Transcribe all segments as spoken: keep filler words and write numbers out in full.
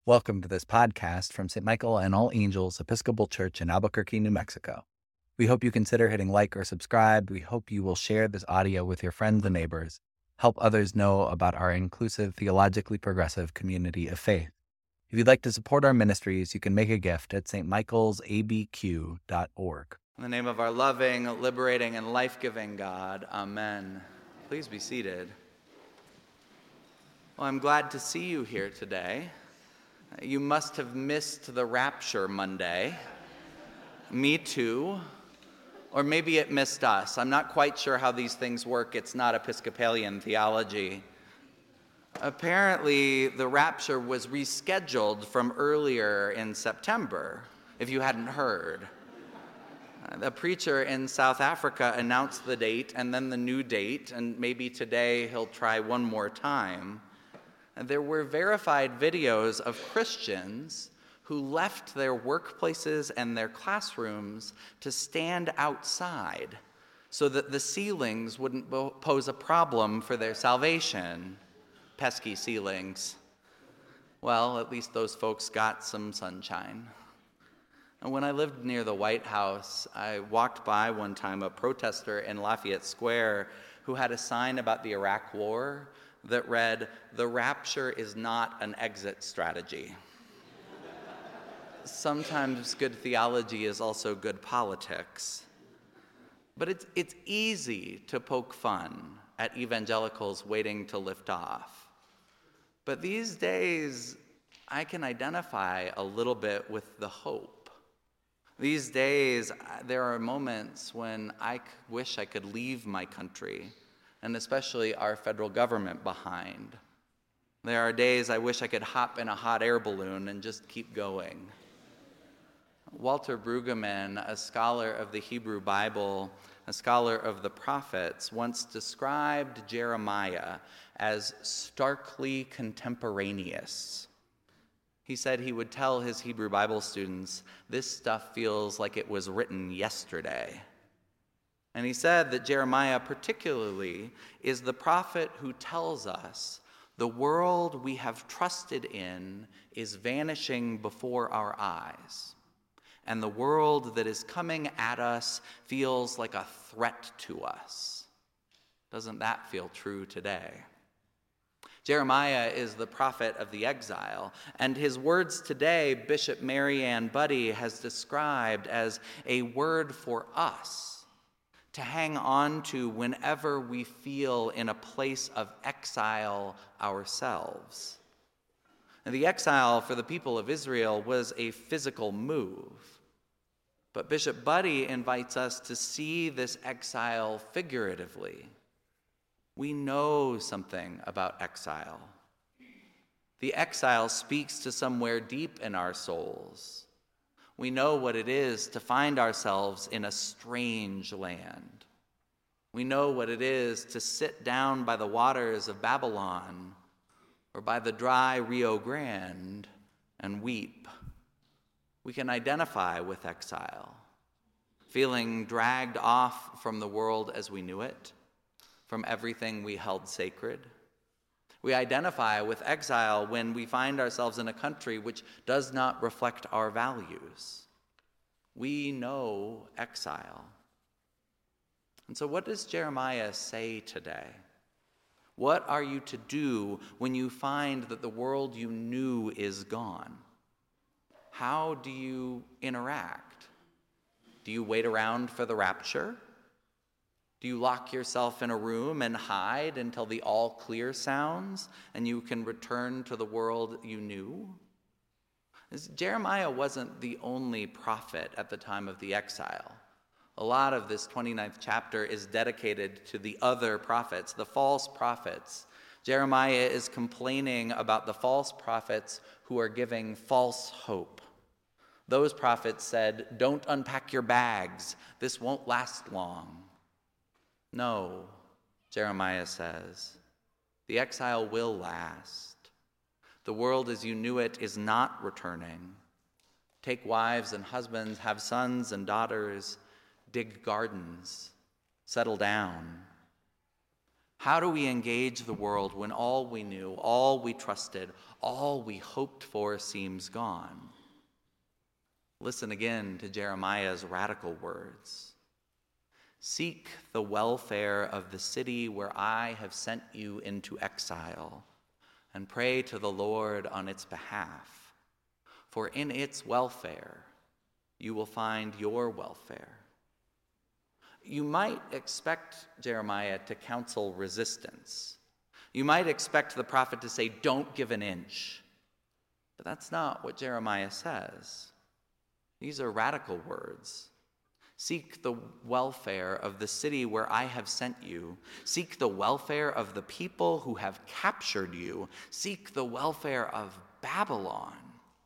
Welcome to this podcast from Saint Michael and All Angels Episcopal Church in Albuquerque, New Mexico. We hope you consider hitting like or subscribe. We hope you will share this audio with your friends and neighbors. Help others know about our inclusive, theologically progressive community of faith. If you'd like to support our ministries, you can make a gift at s t michaels a b q dot org. In the name of our loving, liberating, and life-giving God, amen. Please be seated. Well, I'm glad to see you here today. You must have missed the Rapture Monday. Me too. Or maybe it missed us. I'm not quite sure how these things work. It's not Episcopalian theology. Apparently, the rapture was rescheduled from earlier in September, if you hadn't heard. The preacher in South Africa announced the date and then the new date, and maybe today he'll try one more time. And there were verified videos of Christians who left their workplaces and their classrooms to stand outside so that the ceilings wouldn't pose a problem for their salvation. Pesky ceilings. Well, at least those folks got some sunshine. And when I lived near the White House, I walked by one time a protester in Lafayette Square who had a sign about the Iraq War that read, "The rapture is not an exit strategy." Sometimes good theology is also good politics. But it's, it's easy to poke fun at evangelicals waiting to lift off. But these days, I can identify a little bit with the hope. These days, there are moments when I wish I could leave my country, and especially our federal government, behind. There are days I wish I could hop in a hot air balloon and just keep going. Walter Brueggemann, a scholar of the Hebrew Bible, a scholar of the prophets, once described Jeremiah as starkly contemporaneous. He said he would tell his Hebrew Bible students, "This stuff feels like it was written yesterday." And he said that Jeremiah particularly is the prophet who tells us the world we have trusted in is vanishing before our eyes. And the world that is coming at us feels like a threat to us. Doesn't that feel true today? Jeremiah is the prophet of the exile, and his words today, Bishop Mary Ann Buddy has described as a word for us to hang on to whenever we feel in a place of exile ourselves. And the exile for the people of Israel was a physical move. But Bishop Buddy invites us to see this exile figuratively. We know something about exile. The exile speaks to somewhere deep in our souls. We know what it is to find ourselves in a strange land. We know what it is to sit down by the waters of Babylon or by the dry Rio Grande and weep. We can identify with exile, feeling dragged off from the world as we knew it, from everything we held sacred. We identify with exile when we find ourselves in a country which does not reflect our values. We know exile. And so what does Jeremiah say today? What are you to do when you find that the world you knew is gone? How do you interact? Do you wait around for the rapture? Do you lock yourself in a room and hide until the all clear sounds and you can return to the world you knew? Jeremiah wasn't the only prophet at the time of the exile. A lot of this twenty-ninth chapter is dedicated to the other prophets, the false prophets. Jeremiah is complaining about the false prophets who are giving false hope. Those prophets said, "Don't unpack your bags. This won't last long." No, Jeremiah says, the exile will last. The world as you knew it is not returning. Take wives and husbands, have sons and daughters, dig gardens, settle down. How do we engage the world when all we knew, all we trusted, all we hoped for seems gone? Listen again to Jeremiah's radical words. Seek the welfare of the city where I have sent you into exile, and pray to the Lord on its behalf, for in its welfare you will find your welfare. You might expect Jeremiah to counsel resistance. You might expect the prophet to say, don't give an inch. But that's not what Jeremiah says. These are radical words. Seek the welfare of the city where I have sent you. Seek the welfare of the people who have captured you. Seek the welfare of Babylon.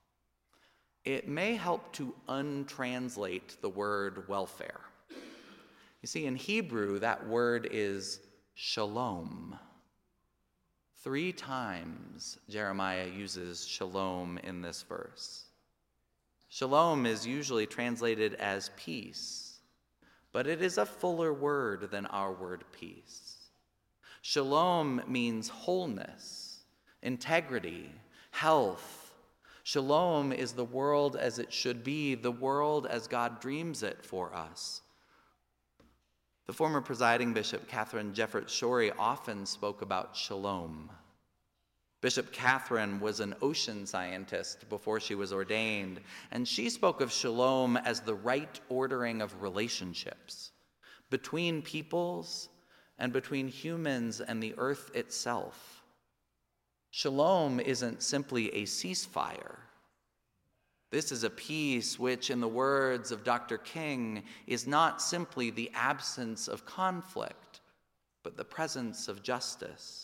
It may help to untranslate the word welfare. You see, in Hebrew, that word is shalom. Three times Jeremiah uses shalom in this verse. Shalom is usually translated as peace, but it is a fuller word than our word peace. Shalom means wholeness, integrity, health. Shalom is the world as it should be, the world as God dreams it for us. The former presiding bishop, Catherine Jefferts Schori, often spoke about shalom. Bishop Catherine was an ocean scientist before she was ordained, and she spoke of shalom as the right ordering of relationships between peoples and between humans and the earth itself. Shalom isn't simply a ceasefire. This is a peace which, in the words of Doctor King, is not simply the absence of conflict, but the presence of justice.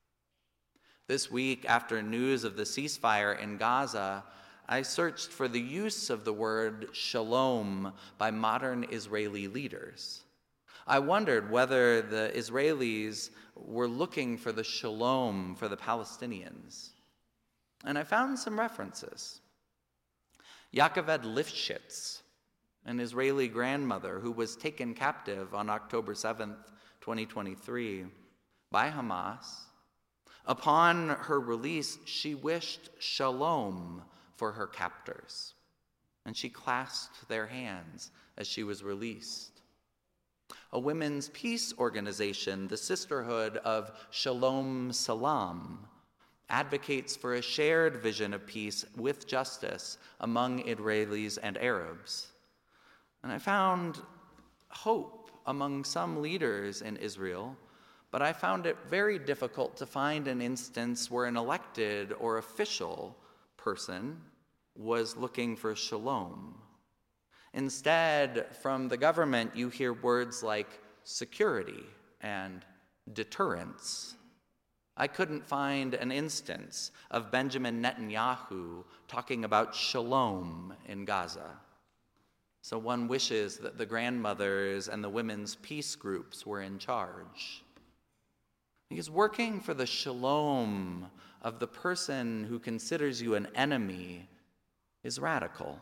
This week, after news of the ceasefire in Gaza, I searched for the use of the word shalom by modern Israeli leaders. I wondered whether the Israelis were looking for the shalom for the Palestinians. And I found some references. Yocheved Lifshitz, an Israeli grandmother who was taken captive on October seventh, twenty twenty-three, by Hamas. Upon her release, she wished shalom for her captors, and she clasped their hands as she was released. A women's peace organization, the Sisterhood of Shalom Salam, advocates for a shared vision of peace with justice among Israelis and Arabs. And I found hope among some leaders in Israel, but I found it very difficult to find an instance where an elected or official person was looking for shalom. Instead, from the government, you hear words like security and deterrence. I couldn't find an instance of Benjamin Netanyahu talking about shalom in Gaza. So one wishes that the grandmothers and the women's peace groups were in charge. Because working for the shalom of the person who considers you an enemy is radical.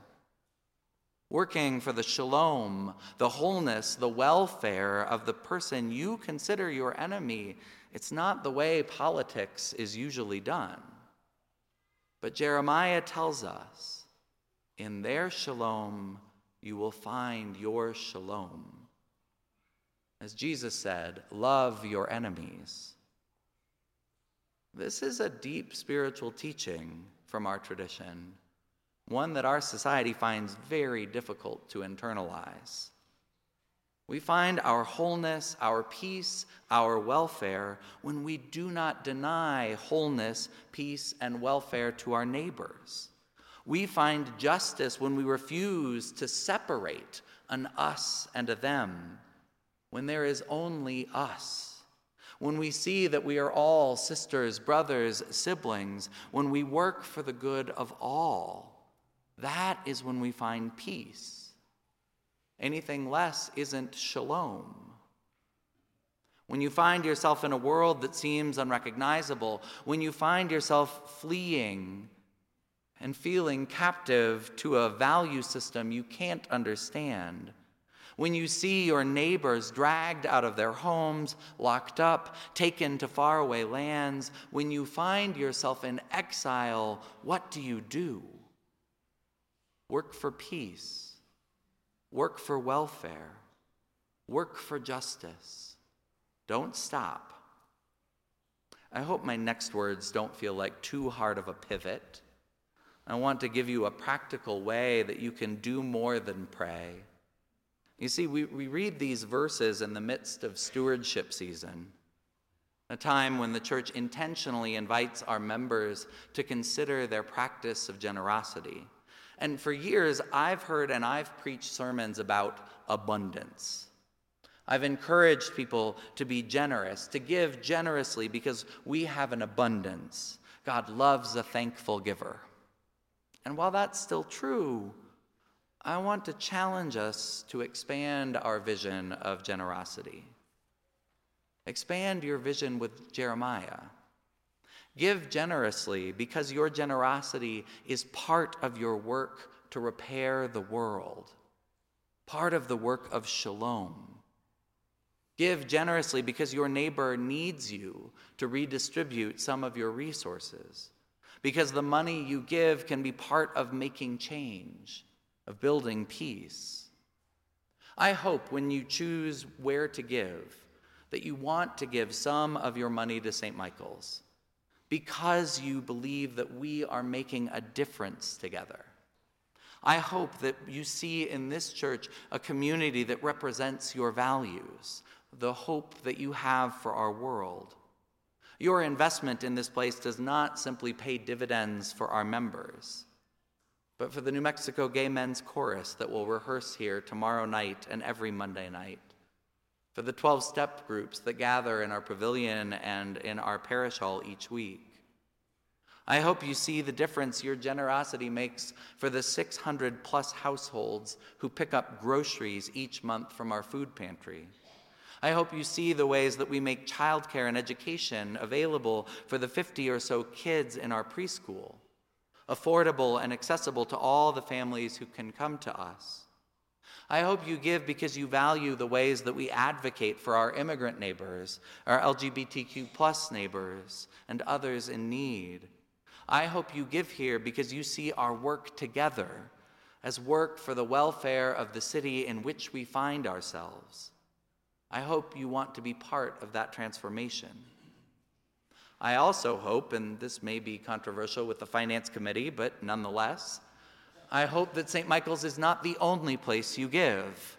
Working for the shalom, the wholeness, the welfare of the person you consider your enemy, it's not the way politics is usually done. But Jeremiah tells us, in their shalom, you will find your shalom. As Jesus said, love your enemies. This is a deep spiritual teaching from our tradition, one that our society finds very difficult to internalize. We find our wholeness, our peace, our welfare when we do not deny wholeness, peace, and welfare to our neighbors. We find justice when we refuse to separate an us and a them, when there is only us. When we see that we are all sisters, brothers, siblings, when we work for the good of all, that is when we find peace. Anything less isn't shalom. When you find yourself in a world that seems unrecognizable, when you find yourself fleeing and feeling captive to a value system you can't understand, When you see your neighbors dragged out of their homes, locked up, taken to faraway lands, when you find yourself in exile, what do you do? Work for peace. Work for welfare. Work for justice. Don't stop. I hope my next words don't feel like too hard of a pivot. I want to give you a practical way that you can do more than pray. You see, we, we read these verses in the midst of stewardship season, a time when the church intentionally invites our members to consider their practice of generosity. And for years, I've heard and I've preached sermons about abundance. I've encouraged people to be generous, to give generously because we have an abundance. God loves a thankful giver. And while that's still true, I want to challenge us to expand our vision of generosity. Expand your vision with Jeremiah. Give generously because your generosity is part of your work to repair the world, part of the work of shalom. Give generously because your neighbor needs you to redistribute some of your resources, because the money you give can be part of making change, of building peace. I hope when you choose where to give, that you want to give some of your money to Saint Michael's because you believe that we are making a difference together. I hope that you see in this church a community that represents your values, the hope that you have for our world. Your investment in this place does not simply pay dividends for our members, but for the New Mexico Gay Men's Chorus that will rehearse here tomorrow night and every Monday night, for the twelve-step groups that gather in our pavilion and in our parish hall each week. I hope you see the difference your generosity makes for the six hundred plus households who pick up groceries each month from our food pantry. I hope you see the ways that we make childcare and education available for the fifty or so kids in our preschool, affordable and accessible to all the families who can come to us. I hope you give because you value the ways that we advocate for our immigrant neighbors, our L G B T Q plus neighbors, and others in need. I hope you give here because you see our work together as work for the welfare of the city in which we find ourselves. I hope you want to be part of that transformation. I also hope, and this may be controversial with the Finance Committee, but nonetheless, I hope that Saint Michael's is not the only place you give.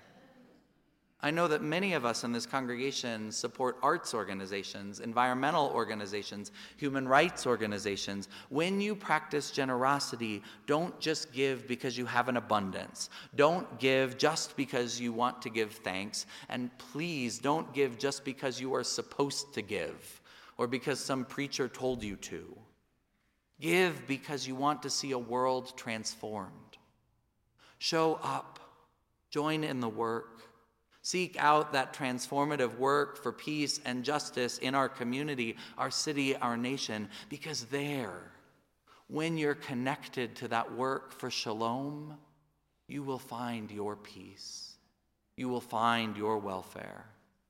I know that many of us in this congregation support arts organizations, environmental organizations, human rights organizations. When you practice generosity, don't just give because you have an abundance. Don't give just because you want to give thanks. And please don't give just because you are supposed to give or because some preacher told you to. Give because you want to see a world transformed. Show up. Join in the work. Seek out that transformative work for peace and justice in our community, our city, our nation, because there, when you're connected to that work for shalom, you will find your peace. You will find your welfare.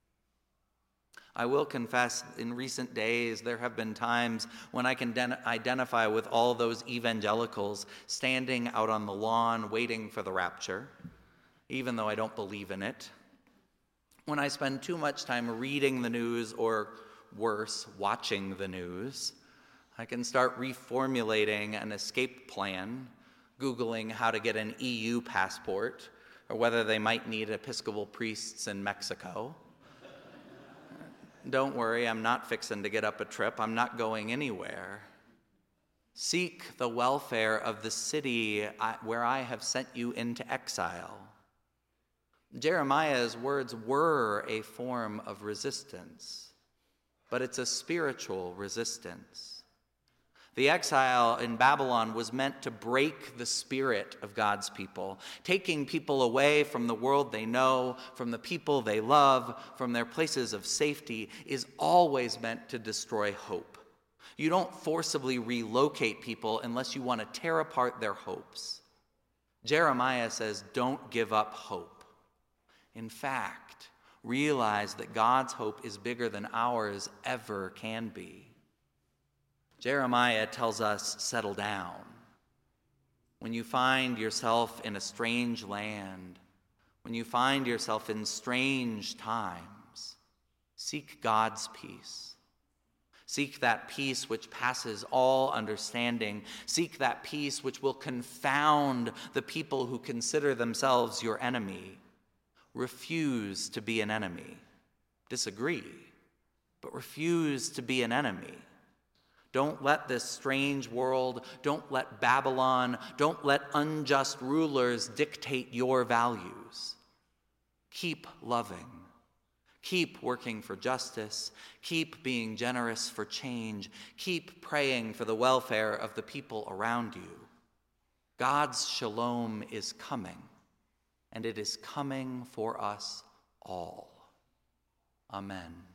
I will confess, in recent days, there have been times when I can den- identify with all those evangelicals standing out on the lawn waiting for the rapture, even though I don't believe in it. When I spend too much time reading the news, or worse, watching the news, I can start reformulating an escape plan, Googling how to get an E U passport, or whether they might need Episcopal priests in Mexico. Don't worry, I'm not fixing to get up a trip. I'm not going anywhere. Seek the welfare of the city where I have sent you into exile. Jeremiah's words were a form of resistance, but it's a spiritual resistance. The exile in Babylon was meant to break the spirit of God's people, taking people away from the world they know, from the people they love, from their places of safety, is always meant to destroy hope. You don't forcibly relocate people unless you want to tear apart their hopes. Jeremiah says, don't give up hope. In fact, realize that God's hope is bigger than ours ever can be. Jeremiah tells us, settle down. When you find yourself in a strange land, when you find yourself in strange times, seek God's peace. Seek that peace which passes all understanding. Seek that peace which will confound the people who consider themselves your enemy. Refuse to be an enemy. Disagree, but refuse to be an enemy. Don't let this strange world, don't let Babylon, don't let unjust rulers dictate your values. Keep loving. Keep working for justice. Keep being generous for change. Keep praying for the welfare of the people around you. God's shalom is coming, and it is coming for us all. Amen.